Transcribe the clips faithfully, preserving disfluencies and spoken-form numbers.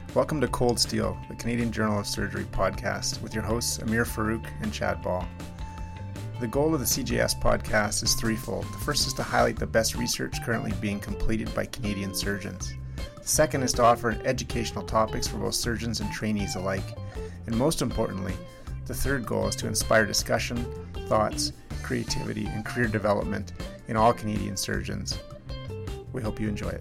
Welcome to Cold Steel, the Canadian Journal of Surgery podcast, with your hosts Amir Farouk and Chad Ball. The goal of the C J S podcast is threefold. The first is to highlight the best research currently being completed by Canadian surgeons. The second is to offer educational topics for both surgeons and trainees alike. And most importantly, the third goal is to inspire discussion, thoughts, creativity, and career development in all Canadian surgeons. We hope you enjoy it.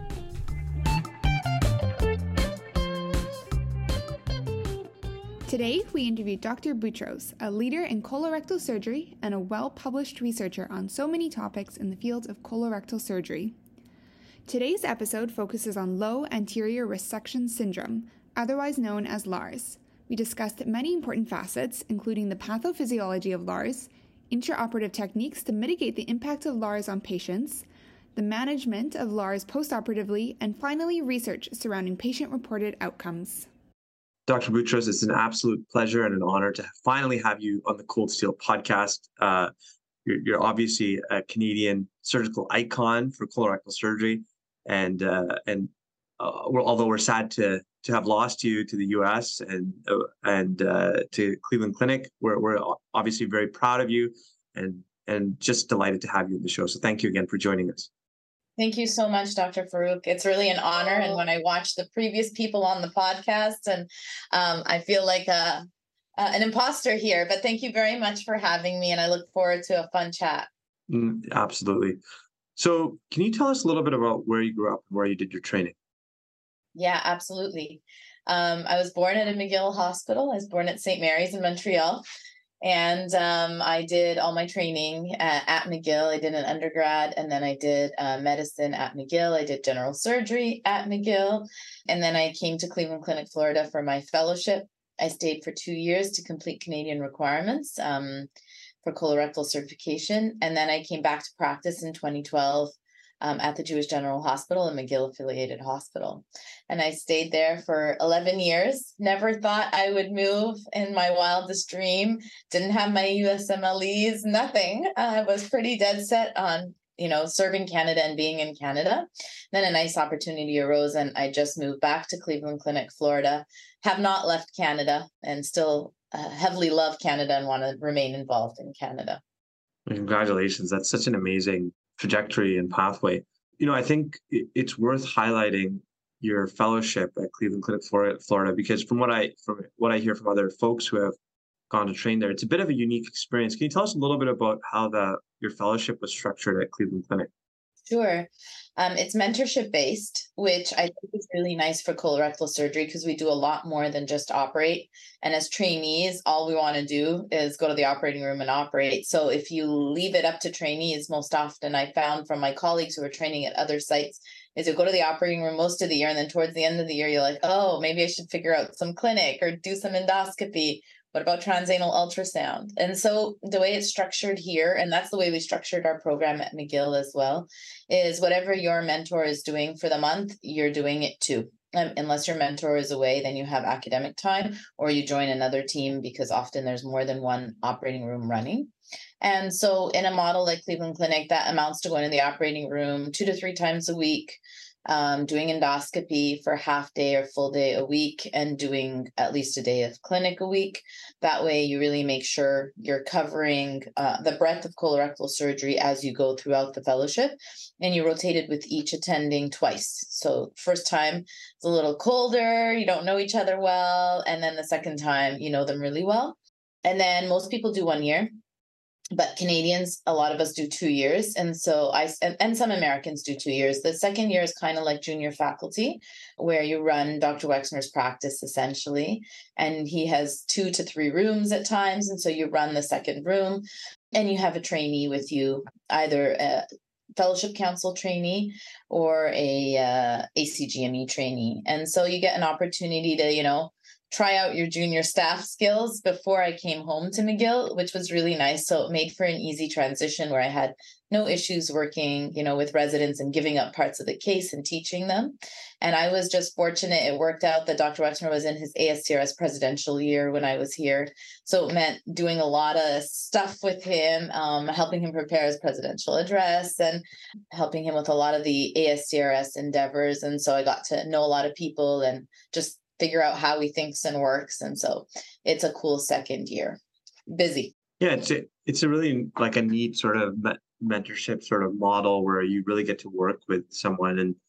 Today, we interviewed Doctor Boutros, a leader in colorectal surgery and a well-published researcher on so many topics in the field of colorectal surgery. Today's episode focuses on low anterior resection syndrome, otherwise known as L A R S. We discussed many important facets, including the pathophysiology of L A R S, intraoperative techniques to mitigate the impact of L A R S on patients, the management of L A R S postoperatively, and finally, research surrounding patient-reported outcomes. Doctor Boutros, it's an absolute pleasure and an honor to finally have you on the Cold Steel podcast. Uh, you're, you're obviously a Canadian surgical icon for colorectal surgery, and uh, and uh, we're, although we're sad to to have lost you to the U S and uh, and uh, to Cleveland Clinic, we're we're obviously very proud of you and and just delighted to have you on the show. So thank you again for joining us. Thank you so much, Doctor Farouk. It's really an honor. And when I watch the previous people on the podcast, and um, I feel like a, a, an imposter here, but thank you very much for having me. And I look forward to a fun chat. Mm, absolutely. So can you tell us a little bit about where you grew up and where you did your training? Yeah, absolutely. Um, I was born at a McGill hospital. I was born at Saint Mary's in Montreal. And um, I did all my training at, at McGill. I did an undergrad, and then I did uh, medicine at McGill. I did general surgery at McGill. And then I came to Cleveland Clinic, Florida for my fellowship. I stayed for two years to complete Canadian requirements um, for colorectal certification. And then I came back to practice in twenty twelve um, at the Jewish General Hospital, a McGill affiliated hospital. And I stayed there for eleven years. Never thought I would move in my wildest dream. Didn't have my U S M L Es, nothing. I was pretty dead set on, you know, serving Canada and being in Canada. Then a nice opportunity arose and I just moved back to Cleveland Clinic, Florida. Have not left Canada and still uh, heavily love Canada and want to remain involved in Canada. Congratulations. That's such an amazing trajectory and pathway. You know, I think it's worth highlighting your fellowship at Cleveland Clinic, Florida, because from what I from what I hear from other folks who have gone to train there, it's a bit of a unique experience. Can you tell us a little bit about how the your fellowship was structured at Cleveland Clinic? Sure. Um, it's mentorship based, which I think is really nice for colorectal surgery because we do a lot more than just operate. And as trainees, all we want to do is go to the operating room and operate. So if you leave it up to trainees, most often I found from my colleagues who are training at other sites, is you go to the operating room most of the year. And then towards the end of the year, you're like, oh, maybe I should figure out some clinic or do some endoscopy. What about transanal ultrasound? And so the way it's structured here, and that's the way we structured our program at McGill as well, is whatever your mentor is doing for the month, you're doing it too. Um, unless your mentor is away, then you have academic time or you join another team because often there's more than one operating room running. And so in a model like Cleveland Clinic, that amounts to going to the operating room two to three times a week, Um, doing endoscopy for half day or full day a week, and doing at least a day of clinic a week. That way you really make sure you're covering uh, the breadth of colorectal surgery as you go throughout the fellowship, and you rotated with each attending twice. So first time it's a little colder, you don't know each other well, and then the second time you know them really well. And then most people do one year. But Canadians, a lot of us do two years. And so I, and, and some Americans do two years. The second year is kind of like junior faculty, where you run Doctor Wexner's practice essentially. And he has two to three rooms at times. And so you run the second room and you have a trainee with you, either a fellowship council trainee or a uh, A C G M E trainee. And so you get an opportunity to, you know, try out your junior staff skills before I came home to McGill, which was really nice. So it made for an easy transition where I had no issues working, you know, with residents and giving up parts of the case and teaching them. And I was just fortunate. It worked out that Doctor Wexner was in his A S C R S presidential year when I was here. So it meant doing a lot of stuff with him, um, helping him prepare his presidential address and helping him with a lot of the A S C R S endeavors. And so I got to know a lot of people and just figure out how he thinks and works. And so it's a cool second year. Busy. Yeah, it's a, it's a really like a neat sort of me- mentorship sort of model where you really get to work with someone and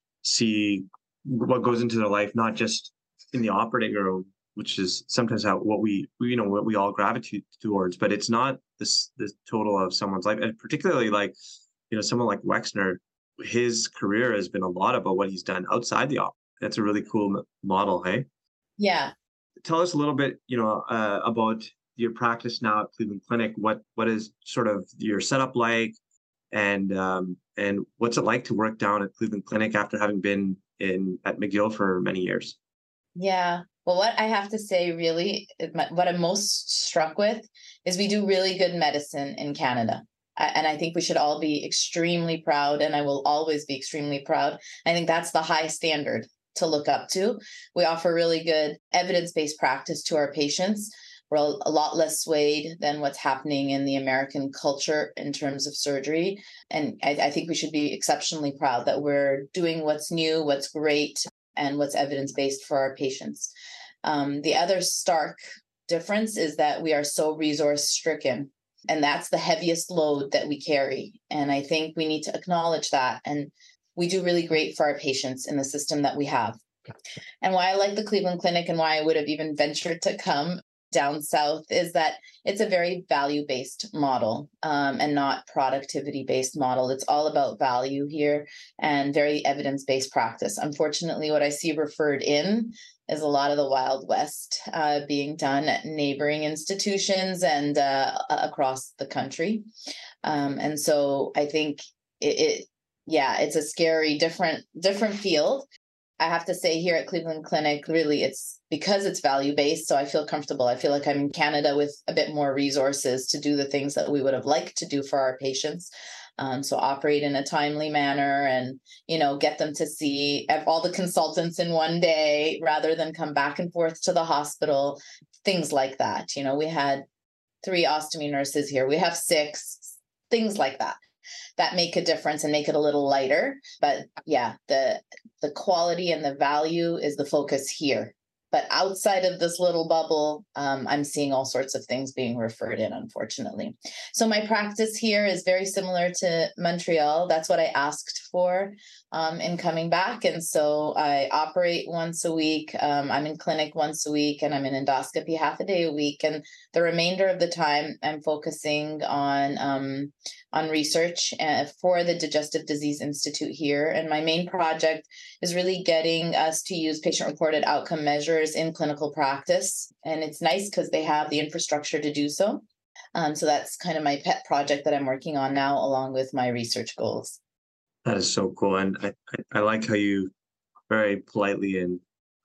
see what goes into their life, not just in the operating room, which is sometimes how what we, you know, what we all gravitate towards, but it's not this this total of someone's life. And particularly like, you know, someone like Wexner, his career has been a lot about what he's done outside the op. That's a really cool model, hey? Yeah. Tell us a little bit, you know, uh, about your practice now at Cleveland Clinic. What what is sort of your setup like, and um, and what's it like to work down at Cleveland Clinic after having been in at McGill for many years? Yeah. Well, what I have to say, really, what I'm most struck with is we do really good medicine in Canada. And I think we should all be extremely proud, and I will always be extremely proud. I think that's the high standard to look up to. We offer really good evidence-based practice to our patients. We're a lot less swayed than what's happening in the American culture in terms of surgery. And I, I think we should be exceptionally proud that we're doing what's new, what's great, and what's evidence-based for our patients. Um, the other stark difference is that we are so resource-stricken, and that's the heaviest load that we carry. And I think we need to acknowledge that. And we do really great for our patients in the system that we have. And why I like the Cleveland Clinic and why I would have even ventured to come down south is that it's a very value-based model um, and not productivity-based model. It's all about value here and very evidence-based practice. Unfortunately, what I see referred in is a lot of the Wild West uh, being done at neighboring institutions and uh, across the country. Um, and so I think it, it, yeah, it's a scary, different, different field. I have to say here at Cleveland Clinic, really, it's because it's value-based, so I feel comfortable. I feel like I'm in Canada with a bit more resources to do the things that we would have liked to do for our patients. Um, so operate in a timely manner and, you know, get them to see all the consultants in one day rather than come back and forth to the hospital, things like that. You know, we had three ostomy nurses here. We have six, things like that. That make a difference and make it a little lighter. But yeah, the the quality and the value is the focus here. But outside of this little bubble, um, I'm seeing all sorts of things being referred in, unfortunately. So my practice here is very similar to Montreal. That's what I asked for um, in coming back. And so I operate once a week. Um, I'm in clinic once a week, and I'm in endoscopy half a day a week. And the remainder of the time, I'm focusing on um, on research uh, for the Digestive Disease Institute here. And my main project is really getting us to use patient-reported outcome measures in clinical practice. And it's nice because they have the infrastructure to do so. Um, so that's kind of my pet project that I'm working on now, along with my research goals. That is so cool. And I, I, I like how you very politely and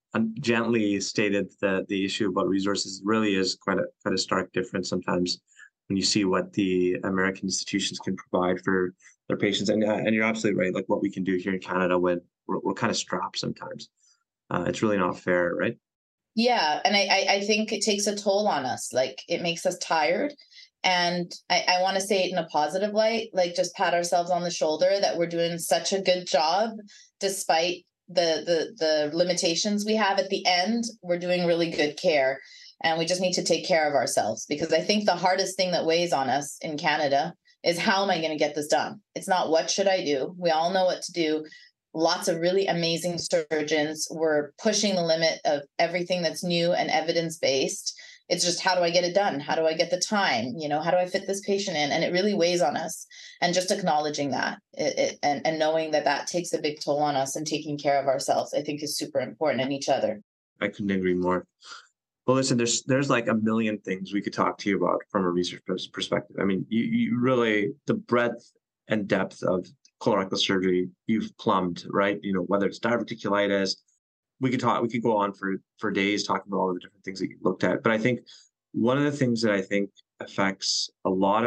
gently stated that the issue about resources really is quite a, quite a stark difference sometimes when you see what the American institutions can provide for their patients. And, uh, and you're absolutely right. Like what we can do here in Canada when we're, we're kind of strapped sometimes. Uh, it's really not fair, right? Yeah. And I, I think it takes a toll on us. Like it makes us tired. And I, I want to say it in a positive light, like just pat ourselves on the shoulder that we're doing such a good job despite the the the limitations we have. At the end, we're doing really good care. And we just need to take care of ourselves, because I think the hardest thing that weighs on us in Canada is how am I going to get this done? It's not what should I do? We all know what to do. Lots of really amazing surgeons were pushing the limit of everything that's new and evidence-based. It's just, how do I get it done? How do I get the time? You know, how do I fit this patient in? And it really weighs on us. And just acknowledging that it, it, and, and knowing that that takes a big toll on us and taking care of ourselves, I think is super important, and each other. I couldn't agree more. Well, listen, there's there's like a million things we could talk to you about from a research perspective. I mean, you, you really, the breadth and depth of colorectal surgery, you've plumbed, right? You know, whether it's diverticulitis, we could talk, we could go on for, for days talking about all the different things that you looked at. But I think one of the things that I think affects a lot of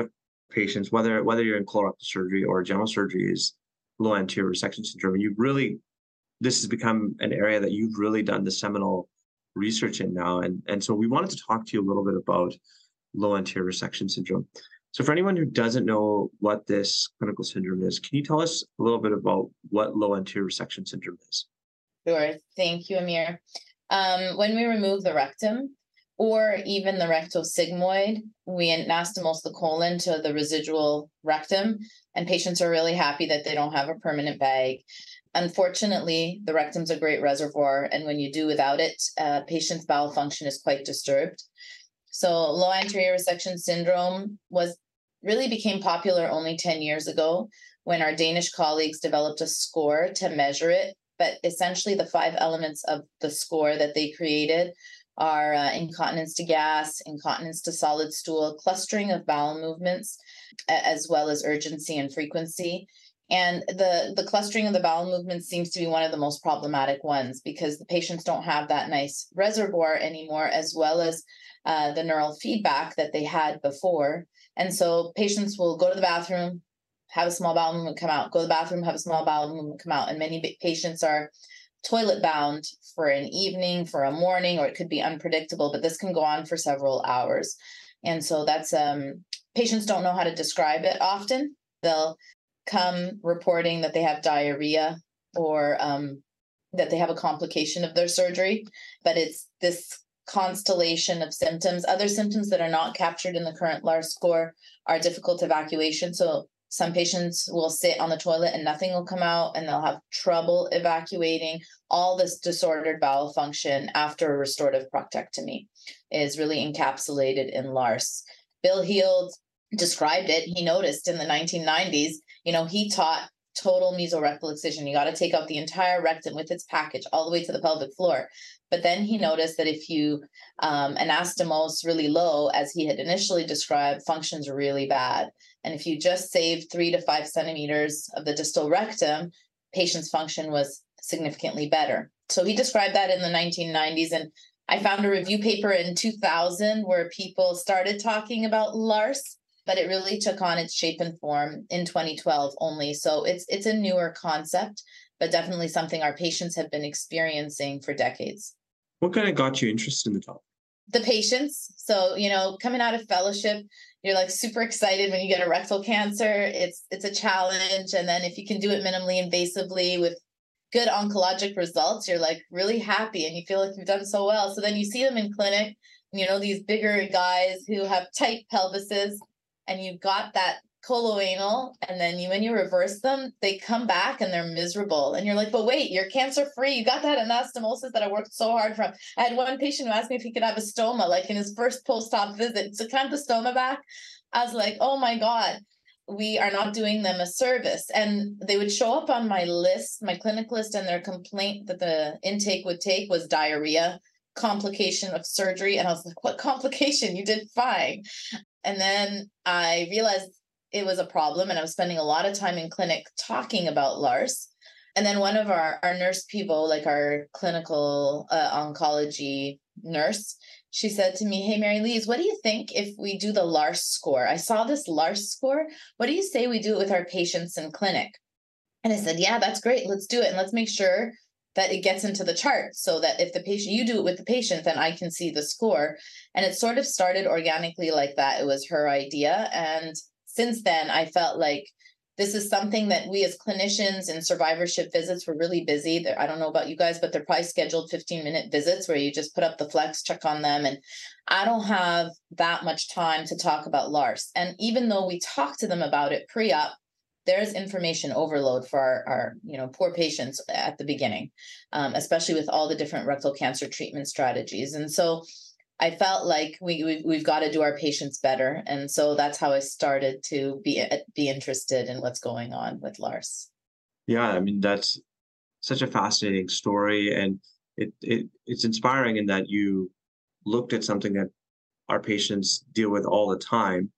patients, whether whether you're in colorectal surgery or general surgery, is low anterior resection syndrome. And you've really, this has become an area that you've really done the seminal research in now. And, and so we wanted to talk to you a little bit about low anterior resection syndrome. So for anyone who doesn't know what this clinical syndrome is, can you tell us a little bit about what low anterior resection syndrome is? Sure. Thank you, Amir. Um, when we remove the rectum or even the rectal sigmoid, we anastomose the colon to the residual rectum, and patients are really happy that they don't have a permanent bag. Unfortunately, the rectum's a great reservoir, and when you do without it, uh, patient's bowel function is quite disturbed. So low anterior resection syndrome was really became popular only ten years ago when our Danish colleagues developed a score to measure it. But essentially the five elements of the score that they created are uh, incontinence to gas, incontinence to solid stool, clustering of bowel movements, as well as urgency and frequency. And the, the clustering of the bowel movements seems to be one of the most problematic ones because the patients don't have that nice reservoir anymore, as well as uh, the neural feedback that they had before. And so patients will go to the bathroom, have a small bowel movement, come out, go to the bathroom, have a small bowel movement, come out. And many patients are toilet bound for an evening, for a morning, or it could be unpredictable, but this can go on for several hours. And so that's, um, patients don't know how to describe it often. They'll come reporting that they have diarrhea or um, that they have a complication of their surgery, but it's this constellation of symptoms. Other symptoms that are not captured in the current L A R S score are difficult evacuation. So some patients will sit on the toilet and nothing will come out, and they'll have trouble evacuating. All this disordered bowel function after a restorative proctectomy is really encapsulated in L A R S. Bill Heald described it. He noticed in the nineteen nineties, you know, he taught total mesorectal excision. You got to take out the entire rectum with its package all the way to the pelvic floor. But then he noticed that if you um, anastomose really low, as he had initially described, functions really bad. And if you just save three to five centimeters of the distal rectum, patient's function was significantly better. So he described that in the nineteen nineties. And I found a review paper in two thousand where people started talking about L A R S, but it really took on its shape and form in twenty twelve only. So it's it's a newer concept, but definitely something our patients have been experiencing for decades. What kind of got you interested in the topic? The patients. So, you know, coming out of fellowship, you're like super excited when you get a rectal cancer. It's it's a challenge. And then if you can do it minimally invasively with good oncologic results, you're like really happy and you feel like you've done so well. So then you see them in clinic, you know, these bigger guys who have tight pelvises, and you've got that coloanal, and then you, when you reverse them, they come back and they're miserable. And you're like, but wait, you're cancer-free. You got that anastomosis that I worked so hard from. I had one patient who asked me if he could have a stoma, like in his first post-op visit. So kind of the stoma back. I was like, oh my God, we are not doing them a service. And they would show up on my list, my clinic list, and their complaint that the intake would take was diarrhea, complication of surgery. And I was like, what complication? You did fine. And then I realized it was a problem, and I was spending a lot of time in clinic talking about L A R S. And then one of our, our nurse people, like our clinical uh, oncology nurse, she said to me, hey, Mary Lise, what do you think if we do the L A R S score? I saw this L A R S score. What do you say we do it with our patients in clinic? And I said, yeah, that's great. Let's do it. And let's make sure that it gets into the chart so that if the patient, you do it with the patient, then I can see the score. And it sort of started organically like that. It was her idea. And since then, I felt like this is something that we as clinicians in survivorship visits were really busy. I don't know about you guys, but they're probably scheduled fifteen minute visits where you just put up the flex, check on them. And I don't have that much time to talk about L A R S. And even though we talk to them about it pre-op, there's information overload for our, our you know, poor patients at the beginning, um, especially with all the different rectal cancer treatment strategies. And so I felt like we, we we've got to do our patients better, and so that's how I started to be be interested in what's going on with L A R S. Yeah, I mean that's such a fascinating story, and it it it's inspiring in that you looked at something that our patients deal with all the time,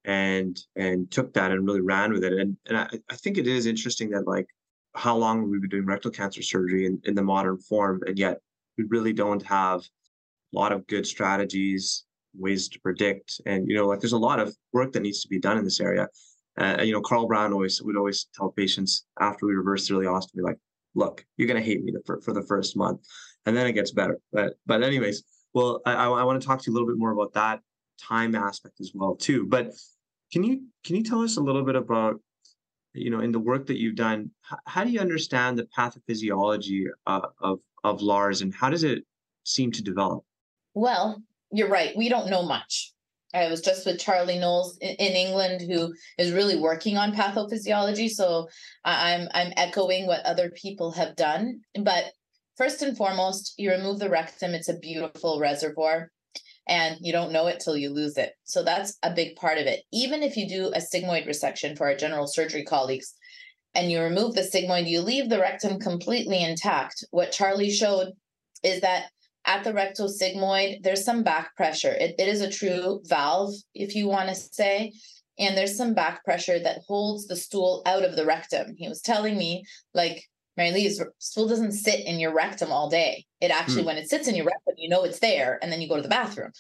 and and took that and really ran with it. And and I, I think it is interesting that like how long we've been doing rectal cancer surgery in, in the modern form, and yet we really don't have a lot of good strategies ways to predict. And, you know, like there's a lot of work that needs to be done in this area. Uh, you know, Carl Brown always would always tell patients after we reverse the ileostomy, like, look, you're going to hate me for, for the first month, and then it gets better. But, but anyways, well, I, I want to talk to you a little bit more about that time aspect as well too. But can you, can you tell us a little bit about, you know, in the work that you've done, how, how do you understand the pathophysiology uh, of, of L A R S, and how does it seem to develop? Well, you're right. We don't know much. I was just with Charlie Knowles in, in England, who is really working on pathophysiology. So I'm I'm echoing what other people have done. But first and foremost, you remove the rectum. It's a beautiful reservoir, and you don't know it till you lose it. So that's a big part of it. Even if you do a sigmoid resection for our general surgery colleagues, and you remove the sigmoid, you leave the rectum completely intact. What Charlie showed is that at the rectal sigmoid, there's some back pressure. It, it is a true valve, if you want to say, and there's some back pressure that holds the stool out of the rectum. He was telling me, like, Mary-Lise, stool doesn't sit in your rectum all day. It actually, mm. when it sits in your rectum, you know it's there, and then you go to the bathroom.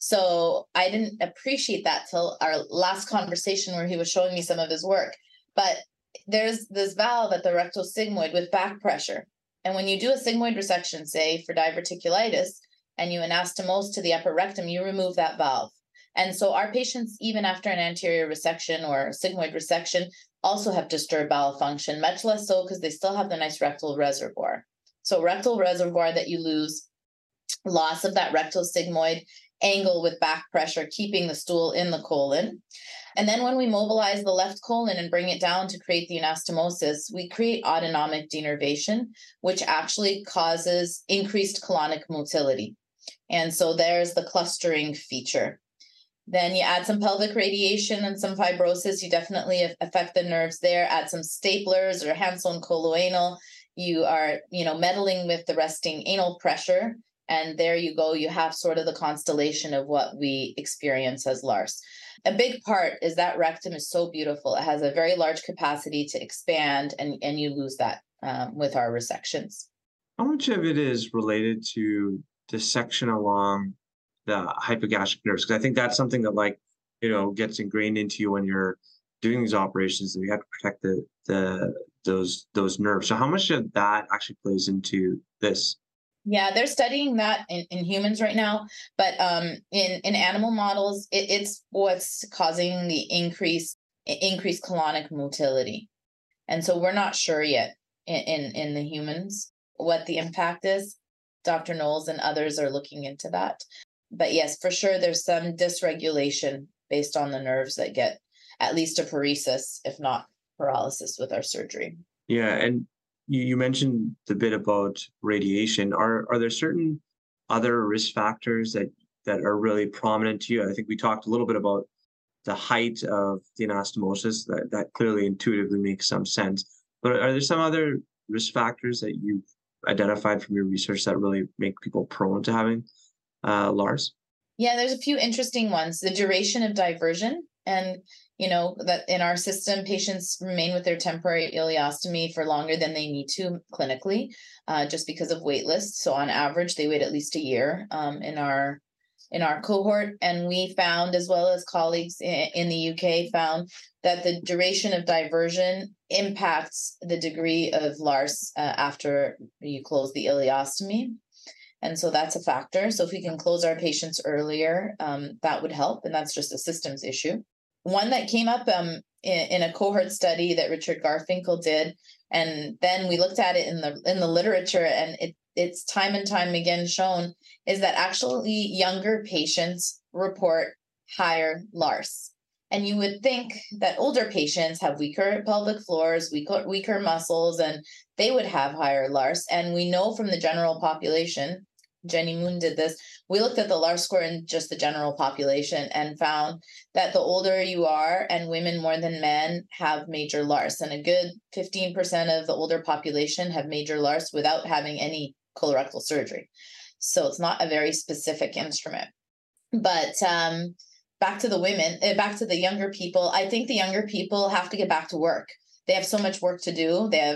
So I didn't appreciate that till our last conversation where he was showing me some of his work. But there's this valve at the rectal sigmoid with back pressure. And when you do a sigmoid resection, say for diverticulitis, and you anastomose to the upper rectum, you remove that valve. And so our patients, even after an anterior resection or sigmoid resection, also have disturbed bowel function, much less so because they still have the nice rectal reservoir. So rectal reservoir that you lose, loss of that rectal sigmoid, angle with back pressure, keeping the stool in the colon. And then when we mobilize the left colon and bring it down to create the anastomosis, we create autonomic denervation, which actually causes increased colonic motility. And so there's the clustering feature. Then you add some pelvic radiation and some fibrosis, you definitely affect the nerves there. Add some staplers or hand-sewn coloanal. You are, you know, meddling with the resting anal pressure. And there you go, you have sort of the constellation of what we experience as L A R S. A big part is that rectum is so beautiful. It has a very large capacity to expand, and, and you lose that um, with our resections. How much of it is related to dissection along the hypogastric nerves? Because I think that's something that, like, you know, gets ingrained into you when you're doing these operations, and you have to protect the the those those nerves. So how much of that actually plays into this? Yeah, they're studying that in, in humans right now, but um, in, in animal models, it, it's what's causing the increase, increased colonic motility. And so we're not sure yet in, in, in the humans what the impact is. Doctor Knowles and others are looking into that. But yes, for sure, there's some dysregulation based on the nerves that get at least a paresis, if not paralysis, with our surgery. Yeah, and You, you mentioned the bit about radiation. Are are there certain other risk factors that, that are really prominent to you? I think we talked a little bit about the height of the anastomosis. That, that clearly intuitively makes some sense. But are there some other risk factors that you've identified from your research that really make people prone to having uh, L A R S? Yeah, there's a few interesting ones. The duration of diversion. And, you know, that in our system, patients remain with their temporary ileostomy for longer than they need to clinically, uh, just because of wait lists. So on average, they wait at least a year um, in our in our cohort. And we found, as well as colleagues in, in the U K, found that the duration of diversion impacts the degree of L A R S uh, after you close the ileostomy. And so that's a factor. So if we can close our patients earlier, um, that would help. And that's just a systems issue. One that came up um, in, in a cohort study that Richard Garfinkel did, and then we looked at it in the in the literature, and it it's time and time again shown, is that actually younger patients report higher L A R S. And you would think that older patients have weaker pelvic floors, weaker, weaker muscles, and they would have higher L A R S. And we know from the general population, Jenny Moon did this, we looked at the L A R S score in just the general population and found that the older you are, and women more than men, have major L A R S. And a good fifteen percent of the older population have major L A R S without having any colorectal surgery. So it's not a very specific instrument. But um, back to the women, back to the younger people, I think the younger people have to get back to work. They have so much work to do. They have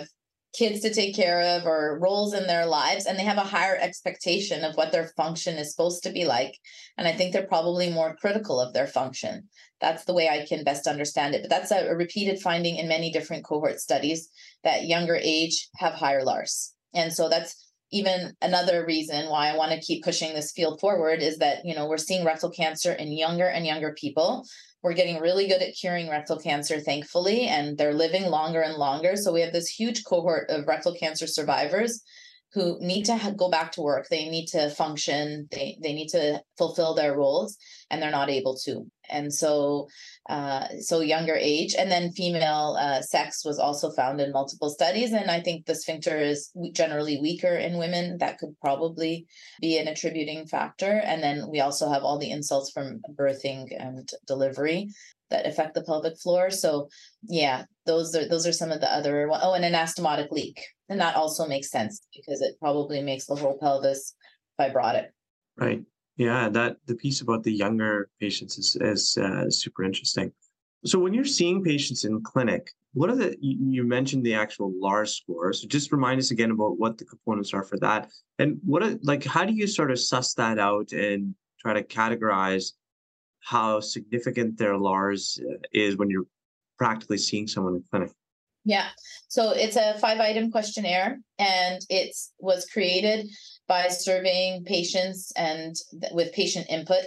kids to take care of or roles in their lives, and they have a higher expectation of what their function is supposed to be like. And I think they're probably more critical of their function. That's the way I can best understand it. But that's a, a repeated finding in many different cohort studies, that younger age have higher L A R S. And so that's even another reason why I want to keep pushing this field forward, is that, you know, we're seeing rectal cancer in younger and younger people. We're getting really good at curing rectal cancer, thankfully, and they're living longer and longer. So we have this huge cohort of rectal cancer survivors who need to ha- go back to work. They need to function. They they need to fulfill their roles, and they're not able to. And so, uh, so younger age, and then female uh, sex was also found in multiple studies. And I think the sphincter is generally weaker in women. That could probably be an attributing factor. And then we also have all the insults from birthing and delivery that affect the pelvic floor. So yeah, those are those are some of the other, oh, and an anastomotic leak. And that also makes sense because it probably makes the whole pelvis fibrotic. Right. Yeah, that the piece about the younger patients is, is uh, super interesting. So when you're seeing patients in clinic, what are the, you, you mentioned the actual L A R S score. So just remind us again about what the components are for that. And what, are, like, how do you sort of suss that out and try to categorize how significant their L A R S is when you're practically seeing someone in clinic? Yeah. So it's a five item questionnaire, and it was created by surveying patients and th- with patient input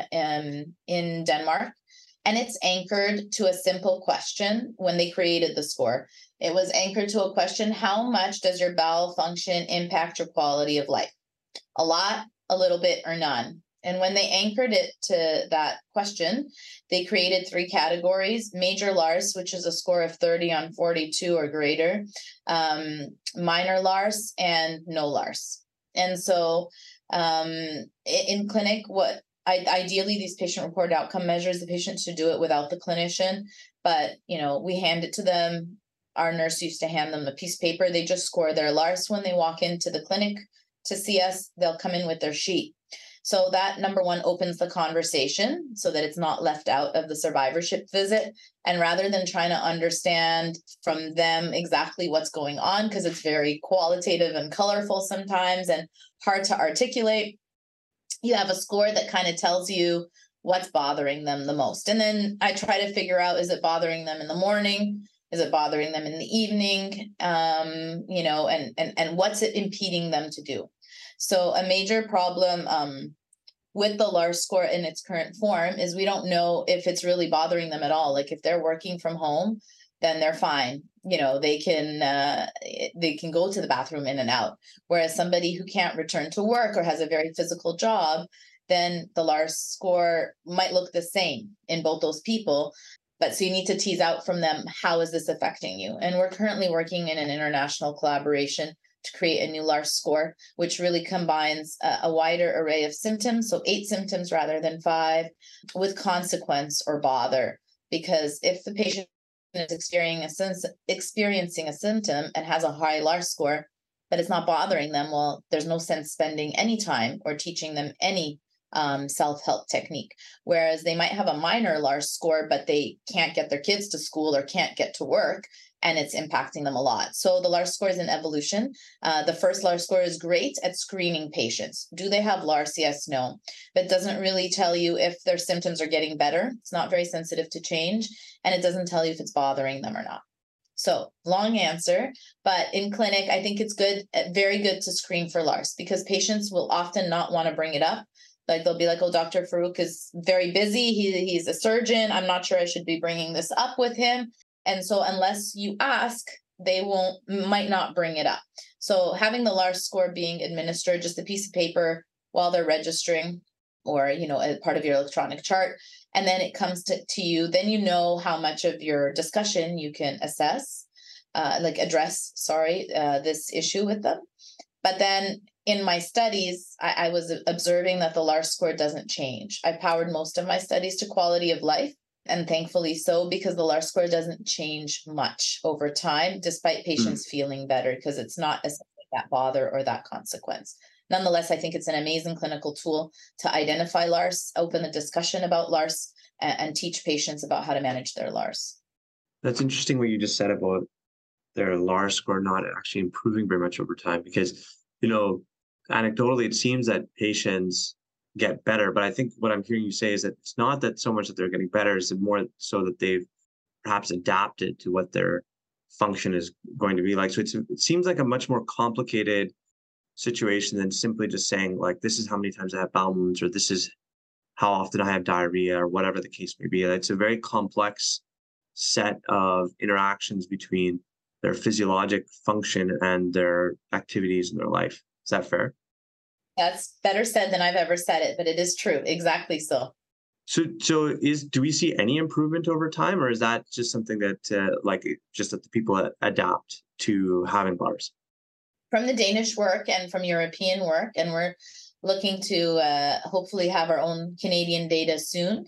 in, in Denmark. And it's anchored to a simple question when they created the score. It was anchored to a question: how much does your bowel function impact your quality of life? A lot, a little bit, or none. And when they anchored it to that question, they created three categories: major L A R S, which is a score of thirty on forty-two or greater, um, minor L A R S, and no L A R S. And so um, in clinic, what I, ideally these patient-reported outcome measures, the patient should do it without the clinician, but you know, we hand it to them. Our nurse used to hand them a piece of paper. They just score their L A R S when they walk into the clinic to see us. They'll come in with their sheet. So that, number one, opens the conversation so that it's not left out of the survivorship visit. And rather than trying to understand from them exactly what's going on, because it's very qualitative and colorful sometimes and hard to articulate, you have a score that kind of tells you what's bothering them the most. And then I try to figure out, is it bothering them in the morning? Is it bothering them in the evening? Um, you know, and, and, and what's it impeding them to do? So a major problem um, with the L A R S score in its current form is we don't know if it's really bothering them at all. Like if they're working from home, then they're fine. You know, they can uh, they can go to the bathroom in and out. Whereas somebody who can't return to work or has a very physical job, then the L A R S score might look the same in both those people. But so you need to tease out from them, how is this affecting you? And we're currently working in an international collaboration to create a new L A R S score, which really combines a, a wider array of symptoms, so eight symptoms rather than five, with consequence or bother. Because if the patient is experiencing a, sens- experiencing a symptom and has a high L A R S score, but it's not bothering them, well, there's no sense spending any time or teaching them any um, self-help technique. Whereas they might have a minor L A R S score, but they can't get their kids to school or can't get to work, and it's impacting them a lot. So the L A R S score is an evolution. Uh, the first L A R S score is great at screening patients. Do they have L A R S? Yes, no. But it doesn't really tell you if their symptoms are getting better. It's not very sensitive to change. And it doesn't tell you if it's bothering them or not. So long answer, but in clinic, I think it's good, very good to screen for L A R S, because patients will often not want to bring it up. Like they'll be like, oh, Doctor Farooq is very busy. He, he's a surgeon. I'm not sure I should be bringing this up with him. And so unless you ask, they won't, might not bring it up. So having the L A R S score being administered, just a piece of paper while they're registering, or, you know, a part of your electronic chart, and then it comes to, to you, then you know how much of your discussion you can assess, uh, like address, sorry, uh, this issue with them. But then in my studies, I, I was observing that the L A R S score doesn't change. I powered most of my studies to quality of life. And thankfully so, because the L A R S score doesn't change much over time, despite patients mm. feeling better, because it's not a, that bother or that consequence. Nonetheless, I think it's an amazing clinical tool to identify L A R S, open a discussion about L A R S, and, and teach patients about how to manage their L A R S. That's interesting what you just said about their Lars score not actually improving very much over time? Because, you know, anecdotally, it seems that patients get better, but I think what I'm hearing you say is that it's not that so much that they're getting better, it's more so that they've perhaps adapted to what their function is going to be like. So it's, it seems like a much more complicated situation than simply just saying like, this is how many times I have bowel movements, or this is how often I have diarrhea, or whatever the case may be. It's a very complex set of interactions between their physiologic function and their activities in their life. Is that fair? That's better said than I've ever said it, but it is true. Exactly so. So, so is do we see any improvement over time, or is that just something that, uh, like, just that the people adapt to having Lars? From the Danish work and from European work, and we're looking to uh, hopefully have our own Canadian data soon,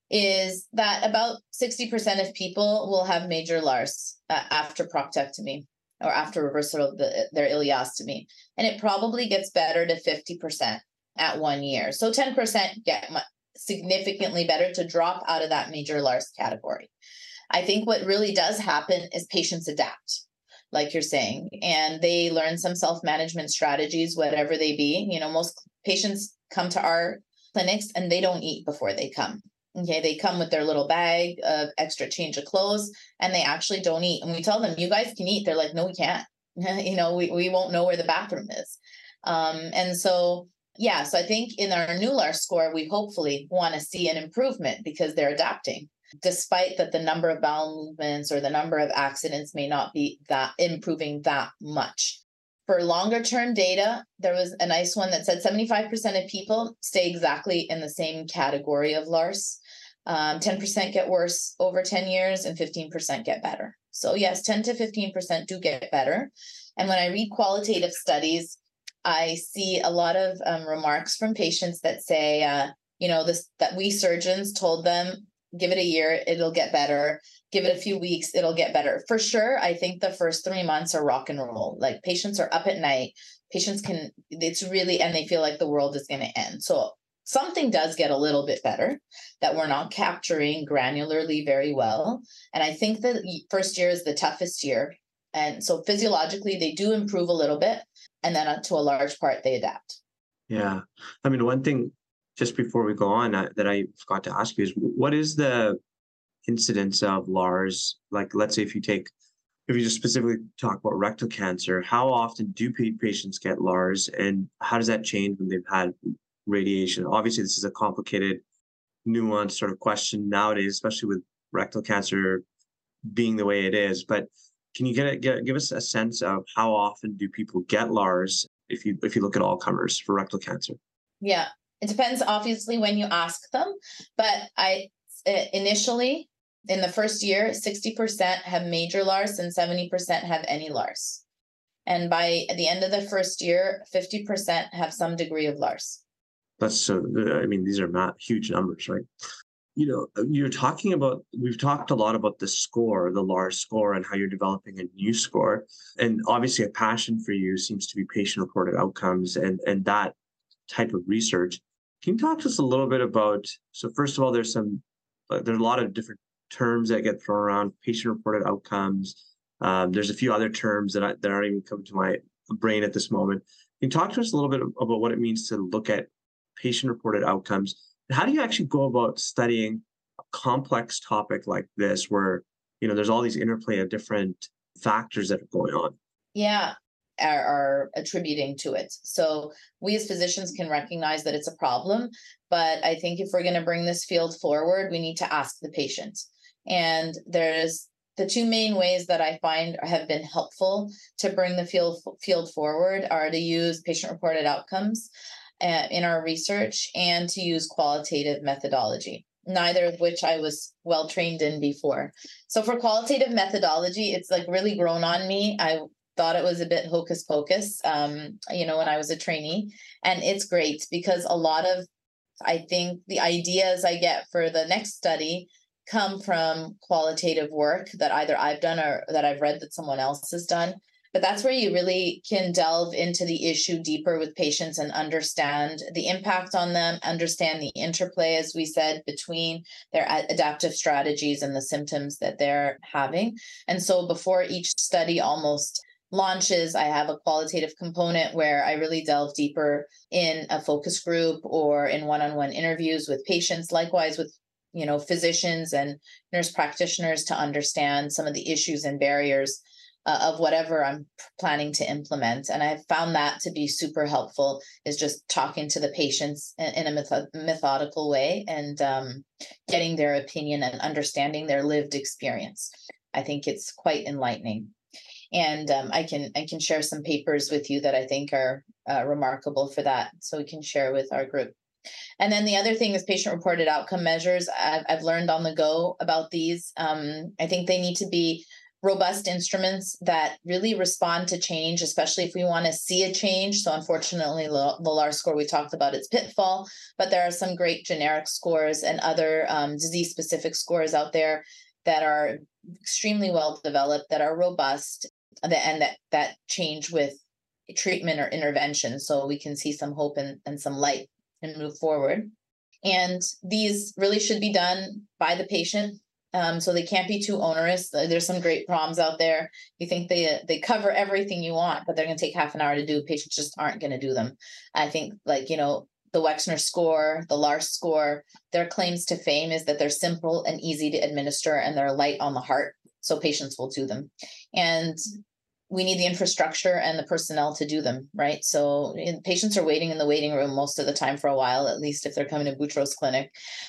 is that about sixty percent of people will have major Lars uh, after proctectomy or after reversal of the, their ileostomy. And it probably gets better to fifty percent at one year. So ten percent get significantly better to drop out of that major Lars category. I think what really does happen is patients adapt, like you're saying, and they learn some self-management strategies, whatever they be. You know, most patients come to our clinics and they don't eat before they come. Okay, they come with their little bag of extra change of clothes and they actually don't eat. And we tell them, you guys can eat. They're like, no, we can't. you know, we, we won't know where the bathroom is. Um, and so, yeah, so I think in our new Lars score, we hopefully want to see an improvement because they're adapting, despite that the number of bowel movements or the number of accidents may not be that improving that much. For longer term data, there was a nice one that said seventy-five percent of people stay exactly in the same category of Lars. Um, ten percent get worse over ten years and fifteen percent get better. So yes, ten to fifteen percent do get better. And when I read qualitative studies, I see a lot of um, remarks from patients that say, uh, you know, this that we surgeons told them, give it a year, it'll get better. Give it a few weeks, it'll get better. For sure, I think the first three months are rock and roll. Like patients are up at night. Patients can, it's really, and they feel like the world is going to end. So something does get a little bit better that we're not capturing granularly very well. And I think the first year is the toughest year. And so physiologically, they do improve a little bit. And then uh, to a large part, they adapt. Yeah. I mean, one thing just before we go on uh, that I forgot to ask you is what is the incidence of Lars? Like, let's say if you take, if you just specifically talk about rectal cancer, how often do patients get Lars and how does that change when they've had radiation? Obviously, this is a complicated, nuanced sort of question nowadays, especially with rectal cancer being the way it is. But can you get, get give us a sense of how often do people get Lars if you if you look at all comers for rectal cancer? Yeah, it depends obviously when you ask them, but I initially in the first year, sixty percent have major Lars and seventy percent have any Lars. And by the end of the first year, fifty percent have some degree of Lars. That's so, I mean, these are not huge numbers, right? You know, you're talking about, we've talked a lot about the score, the Lars score, and how you're developing a new score. And obviously a passion for you seems to be patient-reported outcomes and, and that type of research. Can you talk to us a little bit about, so first of all, there's some, uh, there's a lot of different terms that get thrown around, patient-reported outcomes. Um, there's a few other terms that, I, that aren't even coming to my brain at this moment. Can you talk to us a little bit about what it means to look at patient-reported outcomes? How do you actually go about studying a complex topic like this where, you know, there's all these interplay of different factors that are going on? Yeah, are, are attributing to it. So we as physicians can recognize that it's a problem, but I think if we're going to bring this field forward, we need to ask the patient. And there's the two main ways that I find have been helpful to bring the field field forward are to use patient-reported outcomes in our research and to use qualitative methodology, neither of which I was well trained in before. So for qualitative methodology, it's like really grown on me. I thought it was a bit hocus pocus, um, you know, when I was a trainee, and it's great because a lot of, I think the ideas I get for the next study come from qualitative work that either I've done or that I've read that someone else has done. But that's where you really can delve into the issue deeper with patients and understand the impact on them, understand the interplay, as we said, between their adaptive strategies and the symptoms that they're having. And so before each study almost launches, I have a qualitative component where I really delve deeper in a focus group or in one-on-one interviews with patients, likewise with you know, physicians and nurse practitioners, to understand some of the issues and barriers uh, of whatever I'm planning to implement. And I've found that to be super helpful, is just talking to the patients in, in a method- methodical way and um, getting their opinion and understanding their lived experience. I think it's quite enlightening. And um, I can I can share some papers with you that I think are uh, remarkable for that, so we can share with our group. And then the other thing is patient-reported outcome measures. I've, I've learned on the go about these. Um, I think they need to be robust instruments that really respond to change, especially if we want to see a change. So unfortunately, the, the L A R score we talked about, it's pitfall, but there are some great generic scores and other um, disease-specific scores out there that are extremely well developed, that are robust, and that, that change with treatment or intervention. So we can see some hope and, and some light and move forward. And these really should be done by the patient. Um, so they can't be too onerous. There's some great proms out there. You think they they cover everything you want, but they're going to take half an hour to do. Patients just aren't going to do them. I think, like, you know, the Wexner score, the L A R score, their claims to fame is that they're simple and easy to administer and they're light on the heart. So patients will do them. And we need the infrastructure and the personnel to do them, right? So patients are waiting in the waiting room most of the time for a while, at least if they're coming to Boutros Clinic.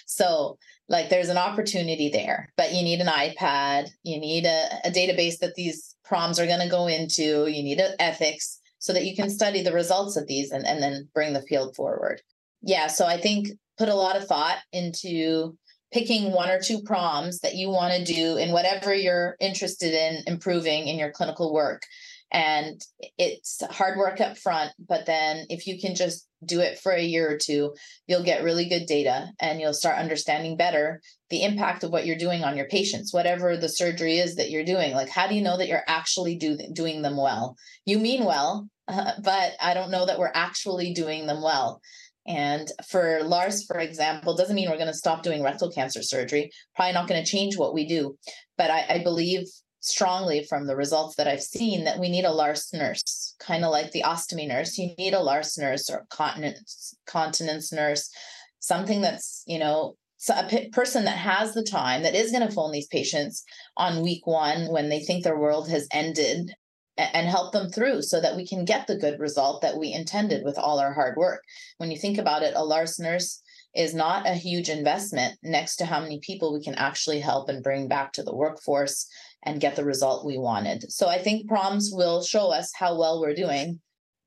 So like there's an opportunity there, but you need an iPad, you need a, a database that these proms are going to go into, you need a ethics so that you can study the results of these and, and then bring the field forward. Yeah, so I think put a lot of thought into picking one or two proms that you want to do in whatever you're interested in improving in your clinical work. And it's hard work up front, but then if you can just do it for a year or two, you'll get really good data and you'll start understanding better the impact of what you're doing on your patients, whatever the surgery is that you're doing. Like, how do you know that you're actually do, doing them well? You mean well, uh, but I don't know that we're actually doing them well. And for L A R S, for example, doesn't mean we're going to stop doing rectal cancer surgery. Probably not going to change what we do. But I, I believe strongly from the results that I've seen that we need a L A R S nurse, kind of like the ostomy nurse. You need a L A R S nurse or continence, continence nurse, something that's, you know, a p- person that has the time, that is going to phone these patients on week one when they think their world has ended, and help them through so that we can get the good result that we intended with all our hard work. When you think about it, a L A R S nurse is not a huge investment next to how many people we can actually help and bring back to the workforce and get the result we wanted. So I think proms will show us how well we're doing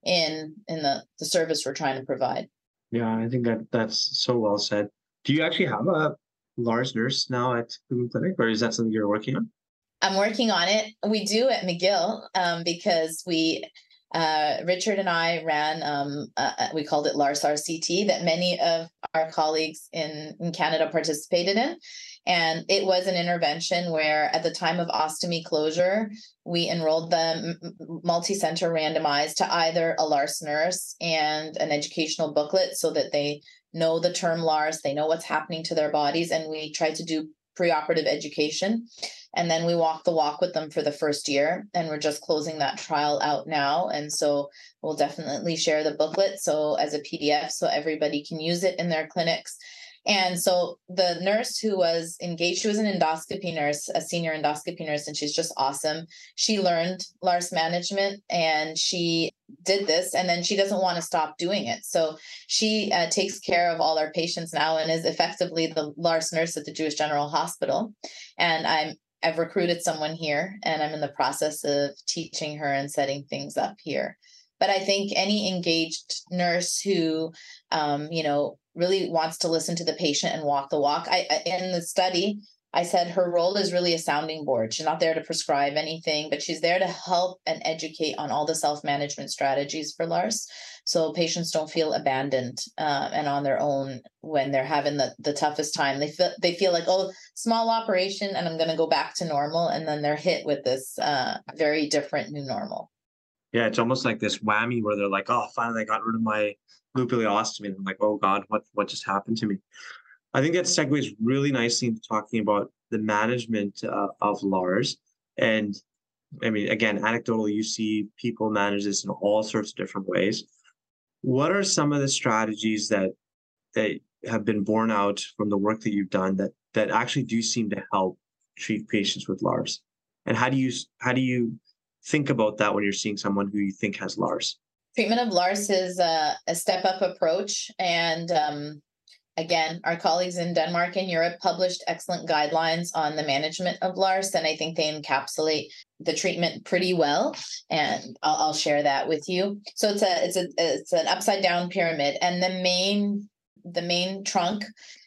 in in the, the service we're trying to provide. Yeah, I think that that's so well said. Do you actually have a L A R S nurse now at Cleveland Clinic, or is that something you're working on? I'm working on it. We do at McGill um, because we, uh, Richard and I ran, um, uh, we called it L A R S R C T, that many of our colleagues in, in Canada participated in. And it was an intervention where at the time of ostomy closure, we enrolled them multi-center randomized to either a L A R S nurse and an educational booklet so that they know the term L A R S, they know what's happening to their bodies. And we tried to do preoperative education. And then we walk the walk with them for the first year. And we're just closing that trial out now. And so we'll definitely share the booklet so as a P D F so everybody can use it in their clinics. And so the nurse who was engaged, she was an endoscopy nurse, a senior endoscopy nurse, and she's just awesome. She learned L A R S management and she did this, and then she doesn't want to stop doing it. So she uh, takes care of all our patients now and is effectively the L A R S nurse at the Jewish General Hospital. And I'm I've recruited someone here, and I'm in the process of teaching her and setting things up here. But I think any engaged nurse who, um, you know, really wants to listen to the patient and walk the walk. I, I in the study, I said her role is really a sounding board. She's not there to prescribe anything, but she's there to help and educate on all the self-management strategies for L A R S. So patients don't feel abandoned uh, and on their own when they're having the, the toughest time. They feel they feel like, oh, small operation and I'm going to go back to normal. And then they're hit with this uh, very different new normal. Yeah, it's almost like this whammy where they're like, oh, finally I got rid of my loop ileostomy. And I'm like, oh God, what what just happened to me? I think that segues really nicely into talking about the management uh, of Lars. And I mean, again, anecdotally, you see people manage this in all sorts of different ways. What are some of the strategies that that have been borne out from the work that you've done that that actually do seem to help treat patients with Lars? And how do you how do you think about that when you're seeing someone who you think has Lars? Treatment of Lars is a, a step up approach. And um, again, our colleagues in Denmark and Europe published excellent guidelines on the management of Lars. And I think they encapsulate the treatment pretty well. And I'll, I'll share that with you. So it's a it's a it's an upside down pyramid. And the main the main trunk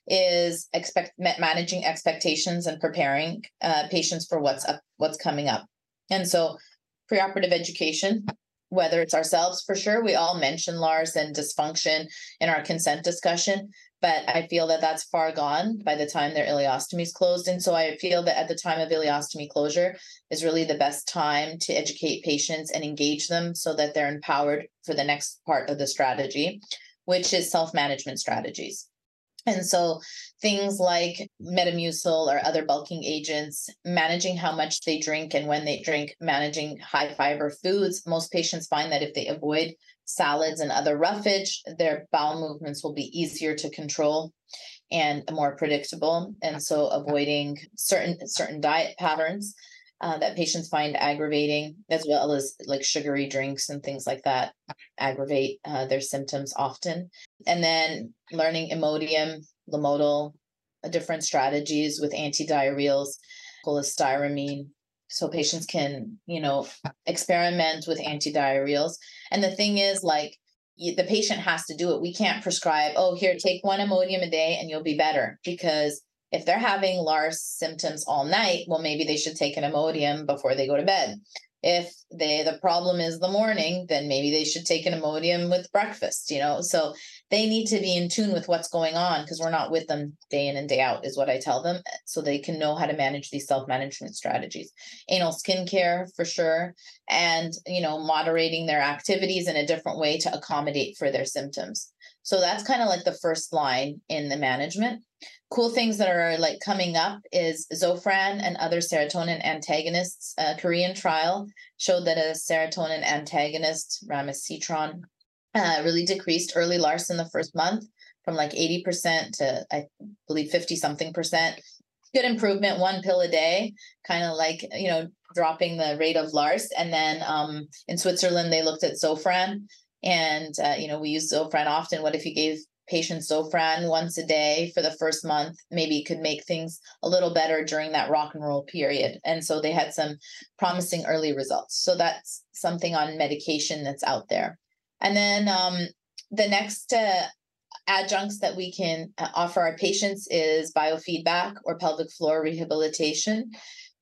is expect managing expectations and preparing uh, patients for what's up, what's coming up. And so preoperative education, whether it's ourselves, for sure, we all mention Lars and dysfunction in our consent discussion, but I feel that that's far gone by the time their ileostomy is closed. And so I feel that at the time of ileostomy closure is really the best time to educate patients and engage them so that they're empowered for the next part of the strategy, which is self-management strategies. And so things like Metamucil or other bulking agents, managing how much they drink and when they drink, managing high fiber foods. Most patients find that if they avoid salads and other roughage, their bowel movements will be easier to control and more predictable. And so avoiding certain certain diet patterns uh, that patients find aggravating, as well as like sugary drinks and things like that, aggravate uh, their symptoms often. And then learning Imodium, Lomotil, uh, different strategies with antidiarrheals, cholestyramine, so patients can, you know, experiment with antidiarrheals. And the thing is, like, you, the patient has to do it. We can't prescribe, oh, here, take one Imodium a day and you'll be better, because if they're having Lars symptoms all night, well, maybe they should take an Imodium before they go to bed. If they the problem is the morning, then maybe they should take an Imodium with breakfast, you know. So they need to be in tune with what's going on, because we're not with them day in and day out, is what I tell them, so they can know how to manage these self-management strategies. Anal skincare for sure, and, you know, moderating their activities in a different way to accommodate for their symptoms. So that's kind of like the first line in the management. Cool things that are like coming up is Zofran and other serotonin antagonists. A Korean trial showed that a serotonin antagonist, Ramucitron, uh, really decreased early Lars in the first month from like eighty percent to, I believe, fifty something percent. Good improvement, one pill a day, kind of like, you know, dropping the rate of Lars. And then um, in Switzerland, they looked at Zofran. And, uh, you know, we use Zofran often. What if you gave patients Zofran once a day for the first month? Maybe it could make things a little better during that rock and roll period. And so they had some promising early results. So that's something on medication that's out there. And then um, the next uh, adjuncts that we can uh, offer our patients is biofeedback or pelvic floor rehabilitation.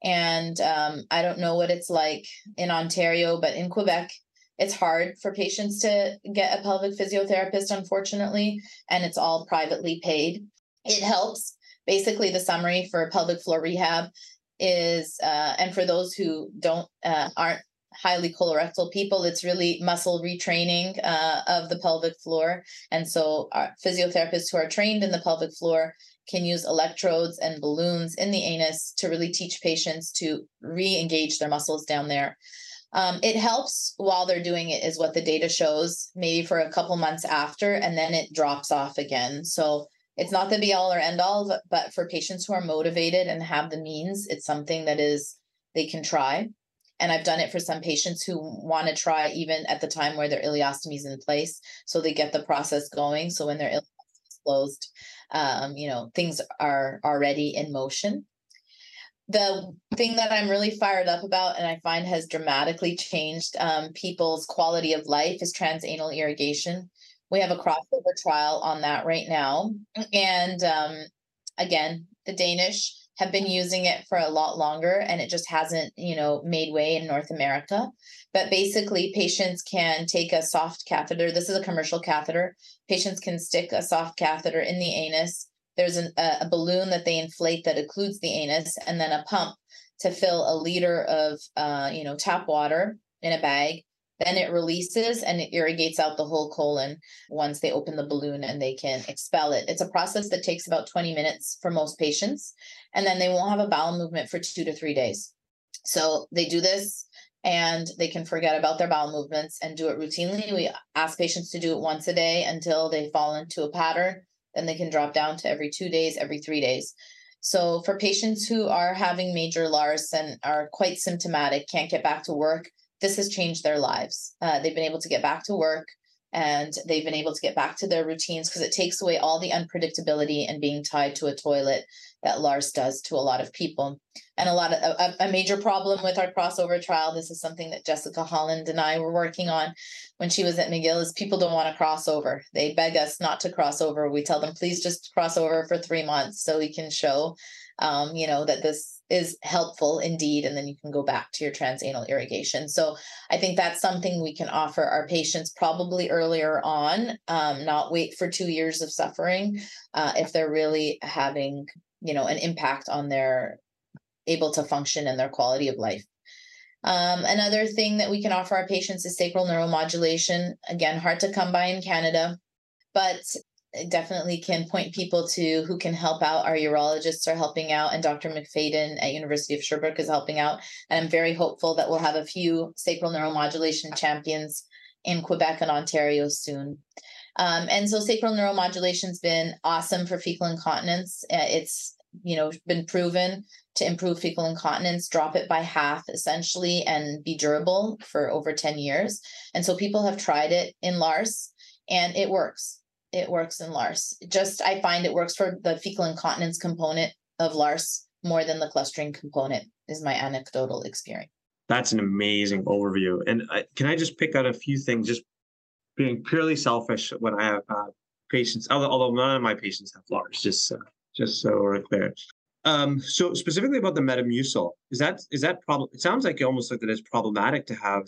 And um, I don't know what it's like in Ontario, but in Quebec, it's hard for patients to get a pelvic physiotherapist, unfortunately, and it's all privately paid. It helps. Basically, the summary for pelvic floor rehab is, uh, and for those who don't uh, aren't highly colorectal people, it's really muscle retraining uh, of the pelvic floor. And so our physiotherapists who are trained in the pelvic floor can use electrodes and balloons in the anus to really teach patients to re-engage their muscles down there. Um, it helps while they're doing it, is what the data shows, maybe for a couple months after, and then it drops off again. So it's not the be all or end all, but, but for patients who are motivated and have the means, it's something that is, they can try. And I've done it for some patients who want to try even at the time where their ileostomy is in place. So they get the process going. So when their ileostomy is closed, um, you know, things are already in motion. The thing that I'm really fired up about, and I find has dramatically changed um, people's quality of life, is transanal irrigation. We have a crossover trial on that right now. And um, again, the Danish have been using it for a lot longer, and it just hasn't, you know, made way in North America. But basically, patients can take a soft catheter. This is a commercial catheter. Patients can stick a soft catheter in the anus. There's an, a, a balloon that they inflate that occludes the anus, and then a pump to fill a liter of, uh, you know, tap water in a bag Then it releases and it irrigates out the whole colon once they open the balloon and they can expel it. It's a process that takes about twenty minutes for most patients. And then they won't have a bowel movement for two to three days. So they do this and they can forget about their bowel movements and do it routinely. We ask patients to do it once a day until they fall into a pattern. Then they can drop down to every two days, every three days. So for patients who are having major L A R S and are quite symptomatic, can't get back to work, this has changed their lives. Uh, they've been able to get back to work and they've been able to get back to their routines because it takes away all the unpredictability and being tied to a toilet that L A R S does to a lot of people. And a lot of a, a major problem with our crossover trial, this is something that Jessica Holland and I were working on when she was at McGill, is people don't want to cross over. They beg us not to cross over. We tell them, please just cross over for three months so we can show, um, you know, that this is helpful indeed, and then you can go back to your transanal irrigation. So I think that's something we can offer our patients probably earlier on, um, not wait for two years of suffering uh, if they're really having, you know, an impact on their able to function and their quality of life. Um, another thing that we can offer our patients is sacral neuromodulation. Again, hard to come by in Canada, but definitely can point people to who can help out. Our urologists are helping out, and Doctor McFadden at University of Sherbrooke is helping out. And I'm very hopeful that we'll have a few sacral neuromodulation champions in Quebec and Ontario soon. Um, and so sacral neuromodulation has been awesome for fecal incontinence. Uh, it's, you know, been proven to improve fecal incontinence, drop it by half essentially, and be durable for over ten years. And so people have tried it in L A R S and it works. It works in L A R S. Just, I find it works for the fecal incontinence component of L A R S more than the clustering component, is my anecdotal experience. That's an amazing overview. And I, can I just pick out a few things, just being purely selfish when I have uh, patients, although, although none of my patients have L A R S, just, uh, just so we're clear. Um, so specifically about the Metamucil, is that, is that problem? It sounds like almost like that it's problematic to have